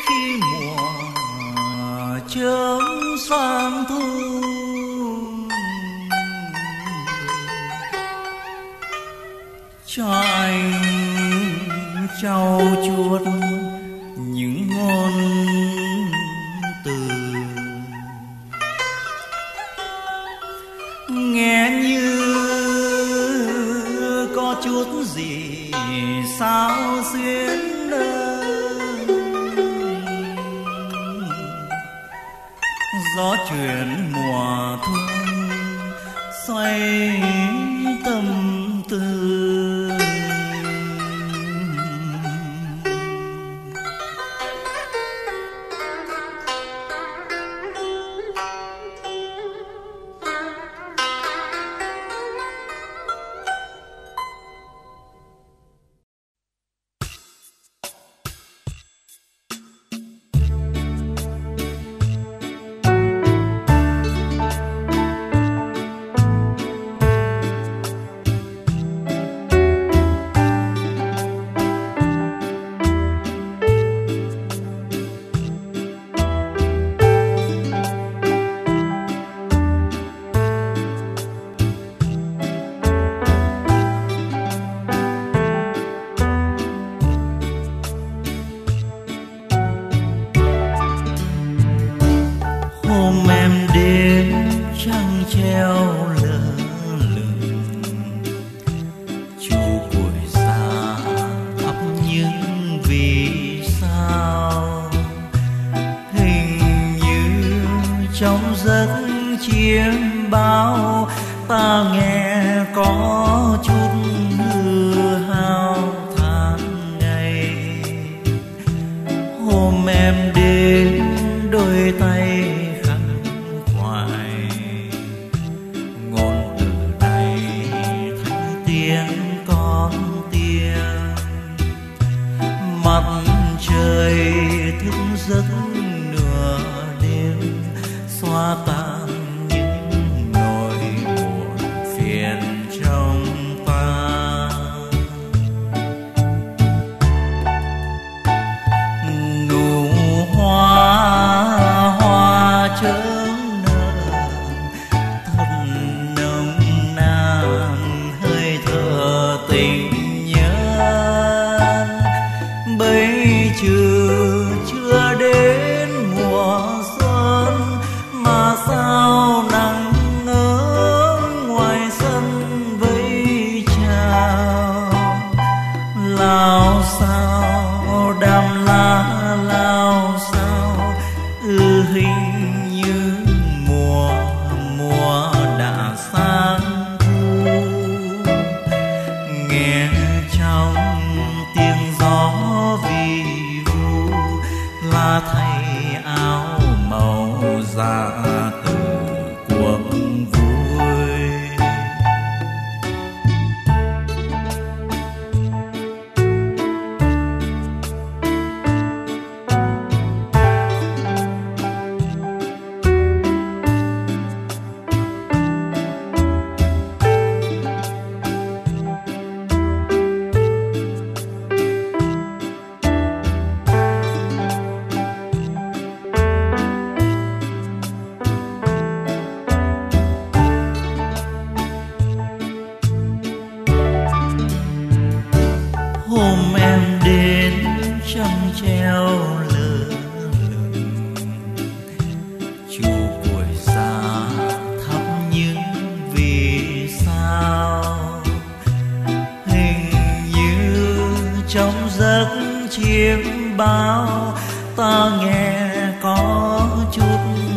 khi mùa chớm sang thu. Cho anh trau chuốt những ngôn từ nghe như có chút gì sao xuyến đời. Gió chuyển mùa thu xoay tâm tư. Hôm em đến trăng treo lơ lửng, chu củi xa thắp những vì sao. Hình như trong giấc chiêm bao ta nghe có chút hư hao tháng ngày. Hôm em đến đôi tay mặt trời thức giấc nửa đêm xóa tan những nỗi buồn phiền trong ta. Nụ hoa chớm nở thật nồng nàn hơi thở tình bây chưa đến mùa xuân mà sao nắng ở ngoài sân vẫy chào. Lao sao đàm lá lao sao hình như mùa đã sang thu. Nghe trong tiếng gió vì vu là thay áo màu da từ cuộc vui. Hôm em đến trăng treo lơ lửng, chu củi xa thắp những vì sao. Hình như trong giấc chiêm bao ta nghe có chút